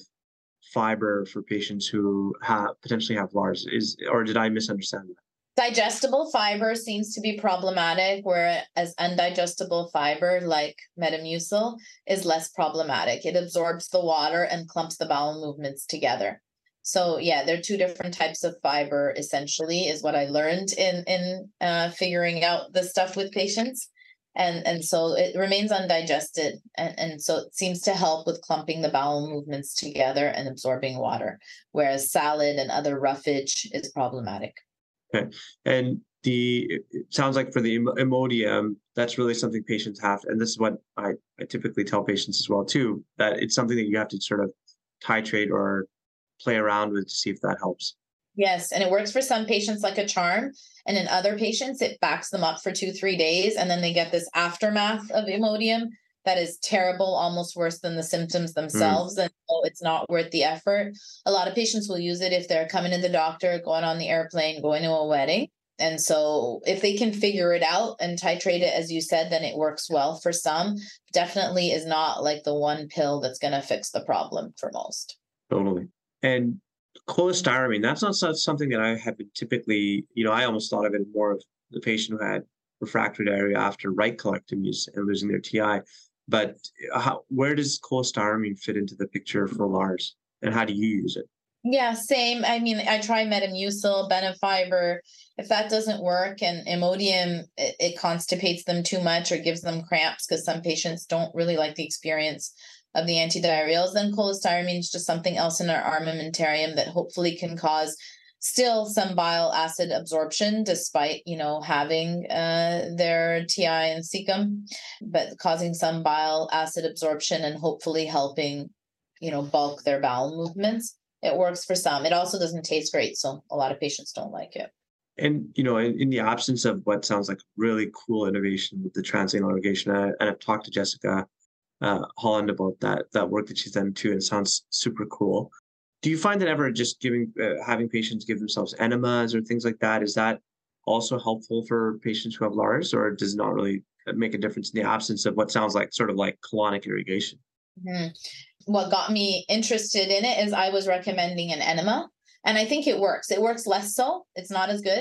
fiber for patients who have potentially have L A R S, is, or did I misunderstand that? Digestible fiber seems to be problematic, whereas undigestible fiber like Metamucil is less problematic. It absorbs the water and clumps the bowel movements together. So yeah, they're two different types of fiber essentially, is what I learned in, in uh, figuring out the stuff with patients. And, and so it remains undigested. And, and so it seems to help with clumping the bowel movements together and absorbing water, whereas salad and other roughage is problematic. Okay. And the, it sounds like for the Imodium, that's really something patients have, and this is what I, I typically tell patients as well too, that it's something that you have to sort of titrate or play around with to see if that helps. Yes, and it works for some patients like a charm, and in other patients, it backs them up for two, three days, and then they get this aftermath of Imodium that is terrible, almost worse than the symptoms themselves, mm. and so it's not worth the effort. A lot of patients will use it if they're coming to the doctor, going on the airplane, going to a wedding, and so if they can figure it out and titrate it, as you said, then it works well for some. Definitely is not like the one pill that's going to fix the problem for most. Totally. And cholestyramine, that's not something that I have been typically, you know, I almost thought of it more of the patient who had refractory diarrhea after right colectomies and losing their T I. But how, where does cholestyramine fit into the picture for L A R S, and how do you use it? Yeah, same. I mean, I try Metamucil, Benefiber. If that doesn't work and Imodium, it, it constipates them too much or gives them cramps, because some patients don't really like the experience of the antidiarrheals, then cholestyramine is just something else in our armamentarium that hopefully can cause still some bile acid absorption, despite, you know, having uh, their T I and cecum, but causing some bile acid absorption and hopefully helping, you know, bulk their bowel movements. It works for some. It also doesn't taste great, so a lot of patients don't like it. And, you know, in, in the absence of what sounds like really cool innovation with the transanal irrigation, I, and I've talked to Jessica Uh, Holland about that that work that she's done too, and it sounds super cool. Do you find that ever just giving uh, having patients give themselves enemas or things like that, is that also helpful for patients who have L A R S, or does it not really make a difference in the absence of what sounds like sort of like colonic irrigation? Mm-hmm. What got me interested in it is I was recommending an enema, and I think it works. It works less so. It's not as good,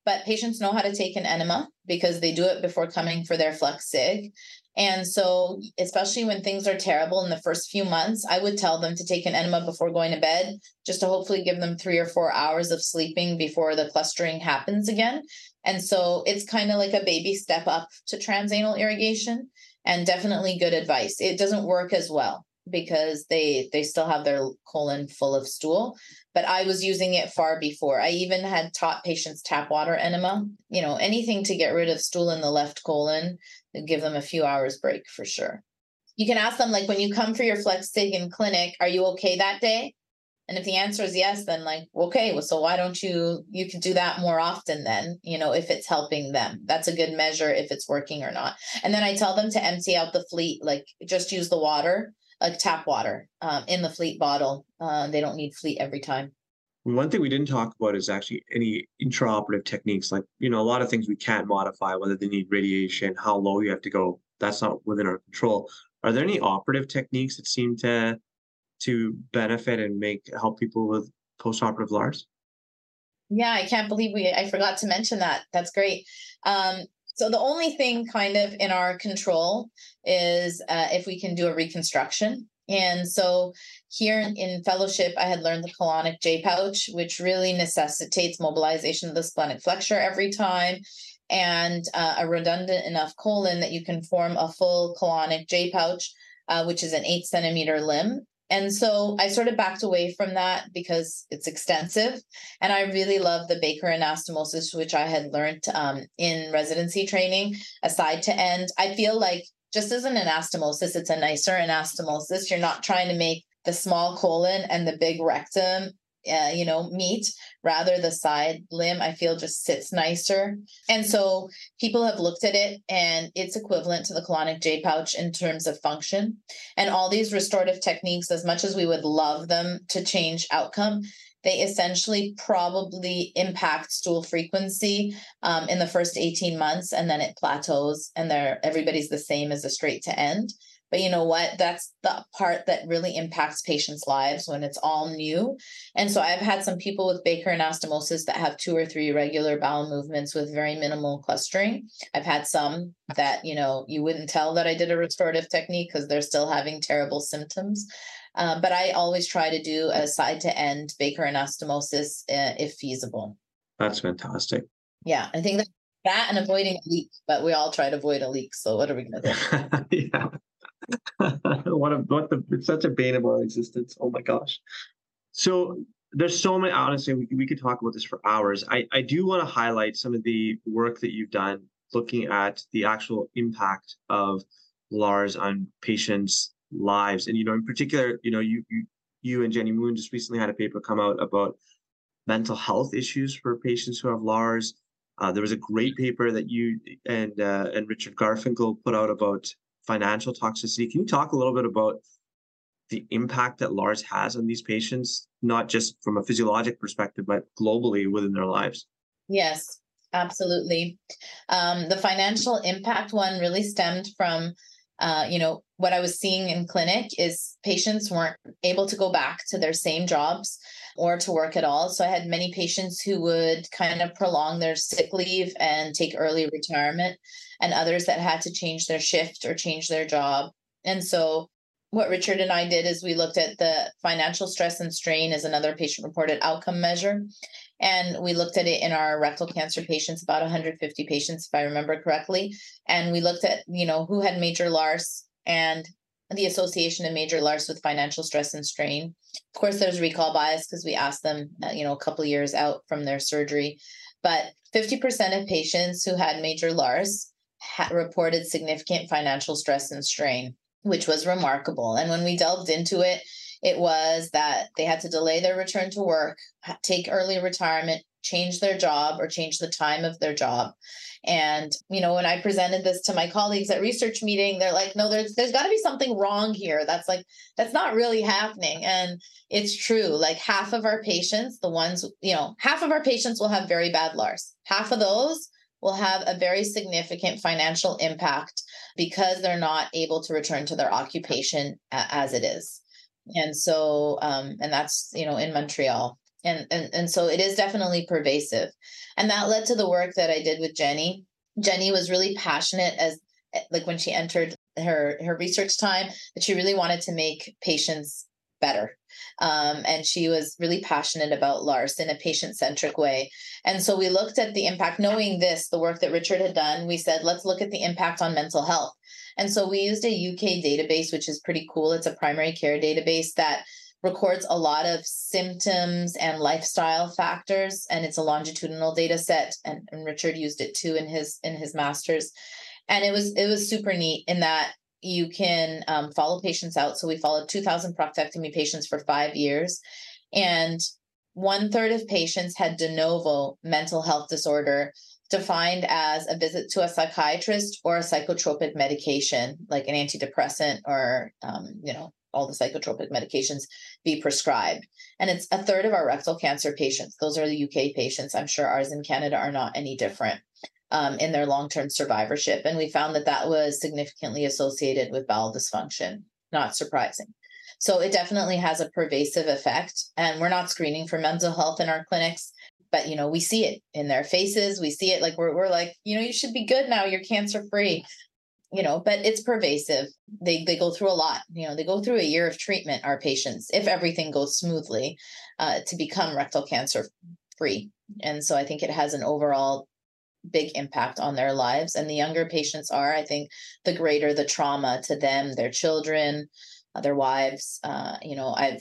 but patients know how to take an enema because they do it before coming for their Flex-Sig. And so, especially when things are terrible in the first few months, I would tell them to take an enema before going to bed, just to hopefully give them three or four hours of sleeping before the clustering happens again. And so it's kind of like a baby step up to transanal irrigation, and definitely good advice. It doesn't work as well because they they still have their colon full of stool. But I was using it far before. I even had taught patients tap water enema, you know, anything to get rid of stool in the left colon, give them a few hours break for sure. You can ask them, like, when you come for your Flex-Sig in clinic, are you okay that day? And if the answer is yes, then like, okay, well, so why don't you, you could do that more often then, you know, if it's helping them. That's a good measure if it's working or not. And then I tell them to empty out the fleet, like just use the water, like tap water um, in the fleet bottle. Uh, they don't need fleet every time. One thing we didn't talk about is actually any intraoperative techniques. Like, you know, a lot of things we can't modify, whether they need radiation, how low you have to go. That's not within our control. Are there any operative techniques that seem to to benefit and make help people with postoperative L A R S? Yeah, I can't believe we I forgot to mention that. That's great. Um, so the only thing kind of in our control is uh, if we can do a reconstruction. And so here in fellowship, I had learned the colonic J-pouch, which really necessitates mobilization of the splenic flexure every time, and uh, a redundant enough colon that you can form a full colonic J-pouch, uh, which is an eight centimeter limb. And so I sort of backed away from that because it's extensive. And I really love the Baker anastomosis, which I had learned um, in residency training, aside to end. I feel like just as an anastomosis, it's a nicer anastomosis. You're not trying to make the small colon and the big rectum, uh, you know, meet. Rather, the side limb, I feel, just sits nicer. And so people have looked at it, and it's equivalent to the colonic J-pouch in terms of function. And all these restorative techniques, as much as we would love them to change outcome, they essentially probably impact stool frequency um, in the first eighteen months, and then it plateaus, and they're, everybody's the same as a straight to end. But you know what? That's the part that really impacts patients' lives when it's all new. And so I've had some people with Baker anastomosis that have two or three regular bowel movements with very minimal clustering. I've had some that, you know, you wouldn't tell that I did a restorative technique because they're still having terrible symptoms. Uh, but I always try to do a side to end Baker anastomosis uh, if feasible. That's fantastic. Yeah, I think that, that and avoiding a leak, but we all try to avoid a leak. So what are we going to do? Yeah. what a, what the, it's such a bane of our existence. Oh my gosh. So there's so many, honestly, we, we could talk about this for hours. I, I do want to highlight some of the work that you've done looking at the actual impact of L A R S on patients' lives. And, you know, in particular, you know, you, you, you and Jenny Moon just recently had a paper come out about mental health issues for patients who have L A R S. Uh, there was a great paper that you and uh, and Richard Garfinkel put out about financial toxicity. Can you talk a little bit about the impact that L A R S has on these patients, not just from a physiologic perspective, but globally within their lives? Yes, absolutely. Um, the financial impact one really stemmed from, uh, you know, what I was seeing in clinic is patients weren't able to go back to their same jobs or to work at all. So I had many patients who would kind of prolong their sick leave and take early retirement, and others that had to change their shift or change their job. And so what Richard and I did is we looked at the financial stress and strain as another patient-reported outcome measure. And we looked at it in our rectal cancer patients, about one hundred fifty patients, if I remember correctly. And we looked at, you know, who had major L A R S and the association of major L A R S with financial stress and strain. Of course, there's recall bias because we asked them, uh, you know, a couple of years out from their surgery. But fifty percent of patients who had major L A R S ha- reported significant financial stress and strain, which was remarkable. And when we delved into it, it was that they had to delay their return to work, take early retirement, change their job or change the time of their job. And, you know, when I presented this to my colleagues at research meeting, they're like, no, there's, there's got to be something wrong here. That's like, that's not really happening. And it's true. Like half of our patients, the ones, you know, half of our patients will have very bad L A R S. Half of those will have a very significant financial impact because they're not able to return to their occupation as it is. And so, um, and that's, you know, in Montreal. And, and, and so it is definitely pervasive. And that led to the work that I did with Jenny. Jenny was really passionate as like when she entered her, her research time, that she really wanted to make patients better. Um, and she was really passionate about L A R S in a patient-centric way. And so we looked at the impact, knowing this, the work that Richard had done, we said, let's look at the impact on mental health. And so we used a U K database, which is pretty cool. It's a primary care database that records a lot of symptoms and lifestyle factors. And it's a longitudinal data set. And, and Richard used it too in his, in his master's. And it was, it was super neat in that you can um, follow patients out. So we followed two thousand proctectomy patients for five years. And one third of patients had de novo mental health disorder, defined as a visit to a psychiatrist or a psychotropic medication, like an antidepressant or, um, you know, all the psychotropic medications be prescribed. And it's a third of our rectal cancer patients. Those are the U K patients. I'm sure ours in Canada are not any different um, in their long-term survivorship. And we found that that was significantly associated with bowel dysfunction. Not surprising. So it definitely has a pervasive effect. And we're not screening for mental health in our clinics, but, you know, we see it in their faces. We see it like we're, we're like, you know, you should be good now. You're cancer-free. You know, but it's pervasive. They they go through a lot. You know, they go through a year of treatment, our patients, if everything goes smoothly, uh, to become rectal cancer free. And so I think it has an overall big impact on their lives. And the younger patients are, I think, the greater the trauma to them, their children, uh, their wives. Uh, you know, I've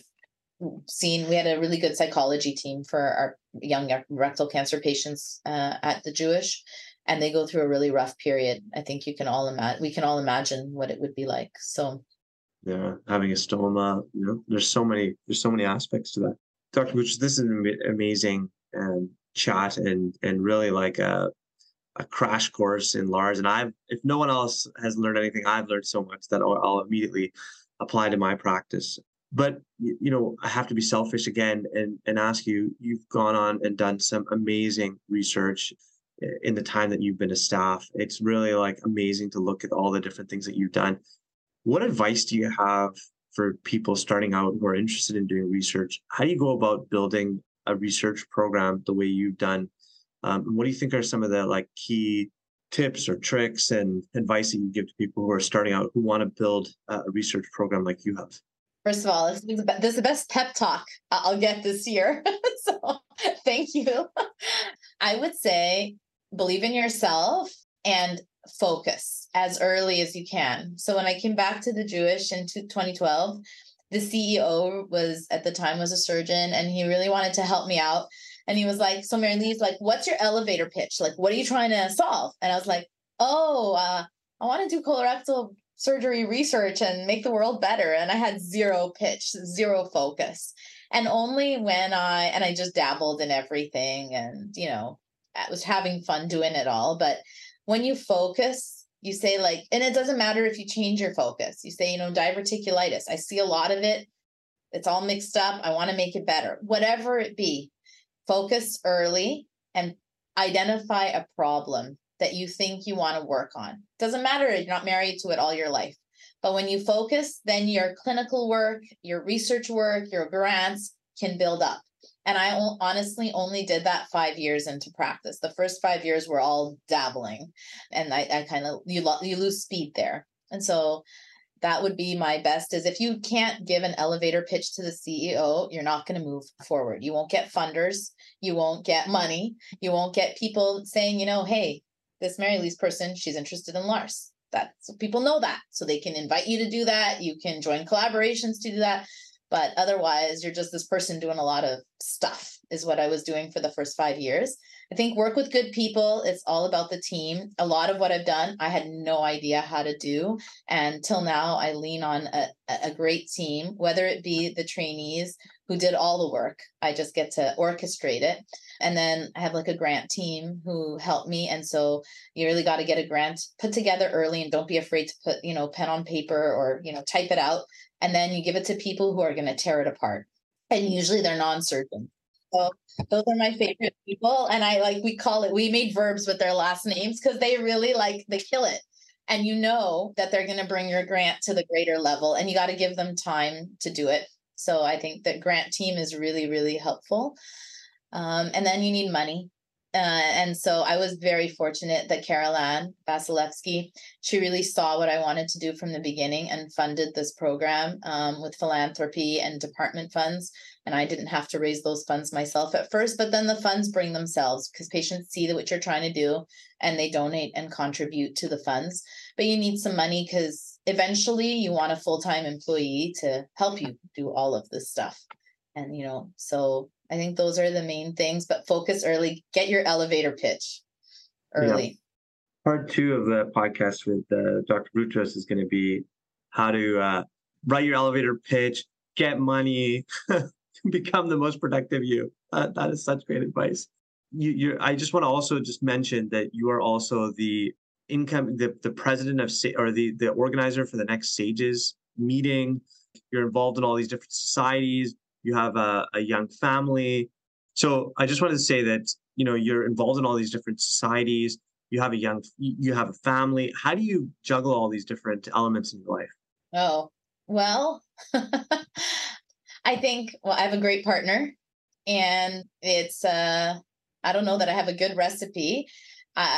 seen, we had a really good psychology team for our young rectal cancer patients uh, at the Jewish. And they go through a really rough period. I think you can all imagine, we can all imagine what it would be like. So, yeah, having a stoma, you know, there's so many, there's so many aspects to that. Doctor Boutros, this is an amazing um, chat and and really like a a crash course in L A R S. And I've, if no one else has learned anything, I've learned so much that I'll, I'll immediately apply to my practice. But you know, I have to be selfish again and and ask you. You've gone on and done some amazing research in the time that you've been a staff. It's really like amazing to look at all the different things that you've done. What advice do you have for people starting out who are interested in doing research? How do you go about building a research program the way you've done? Um, what do you think are some of the like key tips or tricks and advice that you give to people who are starting out, who want to build a research program like you have? First of all, this is the, this is the best pep talk I'll get this year. So thank you. I would say, believe in yourself and focus as early as you can. So when I came back to the Jewish in twenty twelve, the C E O was at the time was a surgeon, and he really wanted to help me out. And he was like, so Mary Lee's like, what's your elevator pitch? Like, what are you trying to solve? And I was like, oh, uh, I want to do colorectal surgery research and make the world better. And I had zero pitch, zero focus. And only when I, and I just dabbled in everything and, you know, I was having fun doing it all. But when you focus, you say like, and it doesn't matter if you change your focus. You say, you know, diverticulitis. I see a lot of it. It's all mixed up. I want to make it better. Whatever it be, focus early and identify a problem that you think you want to work on. Doesn't matter if you're not married to it all your life. But when you focus, then your clinical work, your research work, your grants can build up. And I honestly only did that five years into practice. The first five years were all dabbling. And I, I kind of, you, lo- you lose speed there. And so that would be my best, is if you can't give an elevator pitch to the C E O, you're not going to move forward. You won't get funders. You won't get money. You won't get people saying, you know, hey, this Mary Lee's person, she's interested in L A R S. That, so people know that. So they can invite you to do that. You can join collaborations to do that. But otherwise, you're just this person doing a lot of stuff, is what I was doing for the first five years. I think work with good people. It's all about the team. A lot of what I've done, I had no idea how to do. And till now, I lean on a, a great team, whether it be the trainees who did all the work. I just get to orchestrate it. And then I have like a grant team who helped me. And so you really got to get a grant put together early, and don't be afraid to put, you know, pen on paper or, you know, type it out. And then you give it to people who are going to tear it apart. And usually they're non-surgeons. So those are my favorite people. And I like, we call it, we made verbs with their last names because they really like, they kill it. And you know that they're going to bring your grant to the greater level, and you got to give them time to do it. So I think that grant team is really, really helpful. Um, and then you need money. Uh, and so I was very fortunate that Carol Ann Vasilevsky, she really saw what I wanted to do from the beginning and funded this program um, with philanthropy and department funds. And I didn't have to raise those funds myself at first, but then the funds bring themselves because patients see what you're trying to do and they donate and contribute to the funds. But you need some money because eventually you want a full-time employee to help you do all of this stuff. And, you know, so I think those are the main things, but focus early, get your elevator pitch early. Yeah. Part two of the podcast with uh, Doctor Boutros is going to be how to uh, write your elevator pitch, get money, become the most productive you. Uh, that is such great advice. You, you're, I just want to also just mention that you are also the income, the, the president of, or the, the organizer for the Next Sages meeting. You're involved in all these different societies. You have a, a young family. So I just wanted to say that, you know, you're involved in all these different societies. You have a young, you have a family. How do you juggle all these different elements in your life? Oh, well, I think, well, I have a great partner and it's, uh, I don't know that I have a good recipe. Uh,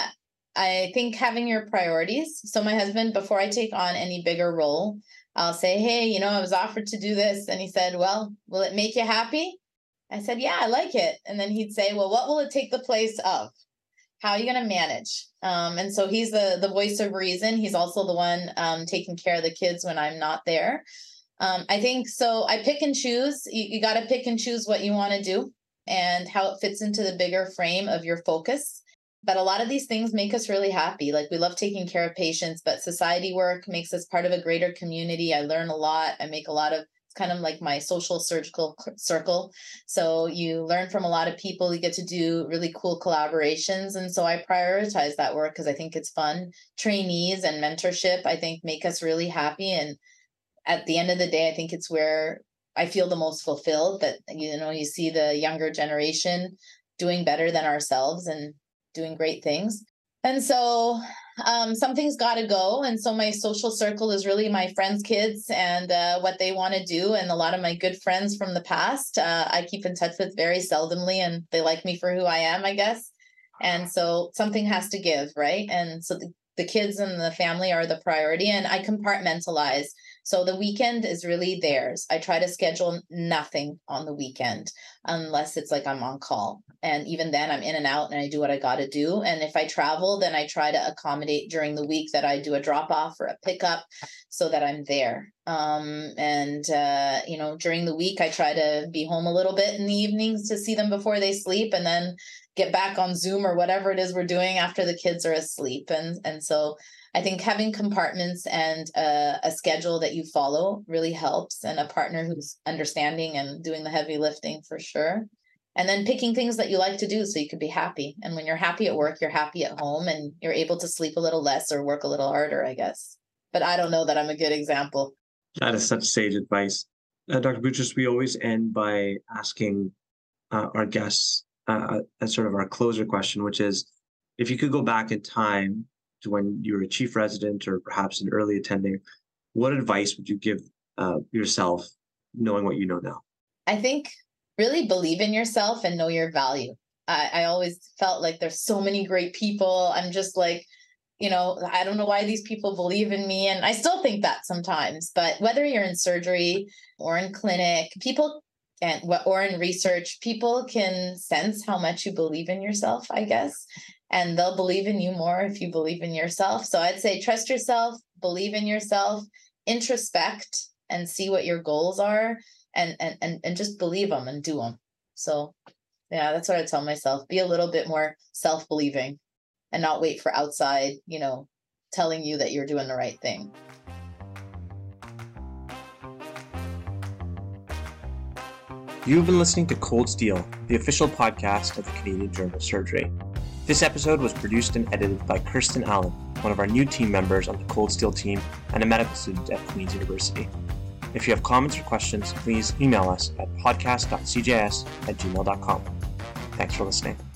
I think having your priorities. So my husband, before I take on any bigger role, I'll say, hey, you know, I was offered to do this. And he said, well, will it make you happy? I said, yeah, I like it. And then he'd say, well, what will it take the place of? How are you going to manage? Um, and so he's the, the voice of reason. He's also the one um, taking care of the kids when I'm not there. Um, I think so. I pick and choose. You, you got to pick and choose what you want to do and how it fits into the bigger frame of your focus. But a lot of these things make us really happy. Like we love taking care of patients, but society work makes us part of a greater community. I learn a lot. I make a lot of, it's kind of like my social surgical circle. So you learn from a lot of people. You get to do really cool collaborations. And so I prioritize that work because I think it's fun. Trainees and mentorship, I think, make us really happy. And at the end of the day, I think it's where I feel the most fulfilled that, you know, you see the younger generation doing better than ourselves and doing great things. And so um, something's got to go. And so my social circle is really my friends' kids and uh, what they want to do. And a lot of my good friends from the past, uh, I keep in touch with very seldomly and they like me for who I am, I guess. And so something has to give, right? And so the, the kids and the family are the priority and I compartmentalize. So the weekend is really theirs. I try to schedule nothing on the weekend unless it's like I'm on call. And even then I'm in and out and I do what I got to do. And if I travel, then I try to accommodate during the week that I do a drop off or a pickup so that I'm there. Um, and, uh, you know, during the week, I try to be home a little bit in the evenings to see them before they sleep and then get back on Zoom or whatever it is we're doing after the kids are asleep. And, and so I think having compartments and a, a schedule that you follow really helps, and a partner who's understanding and doing the heavy lifting for sure. And then picking things that you like to do so you can be happy. And when you're happy at work, you're happy at home and you're able to sleep a little less or work a little harder, I guess. But I don't know that I'm a good example. That is such sage advice. Uh, Doctor Boutros, we always end by asking uh, our guests uh, a sort of our closer question, which is, if you could go back in time to when you were a chief resident or perhaps an early attending, what advice would you give uh, yourself knowing what you know now? I think really believe in yourself and know your value. I, I always felt like there's so many great people. I'm just like, you know, I don't know why these people believe in me. And I still think that sometimes, but whether you're in surgery or in clinic, people can, or in research, people can sense how much you believe in yourself, I guess. And they'll believe in you more if you believe in yourself. So I'd say trust yourself, believe in yourself, introspect and see what your goals are and, and, and, and just believe them and do them. So yeah, that's what I tell myself. Be a little bit more self-believing and not wait for outside, you know, telling you that you're doing the right thing. You've been listening to Cold Steel, the official podcast of the Canadian Journal of Surgery. This episode was produced and edited by Kirsten Allen, one of our new team members on the Cold Steel team and a medical student at Queen's University. If you have comments or questions, please email us at podcast dot c j s at gmail dot com. Thanks for listening.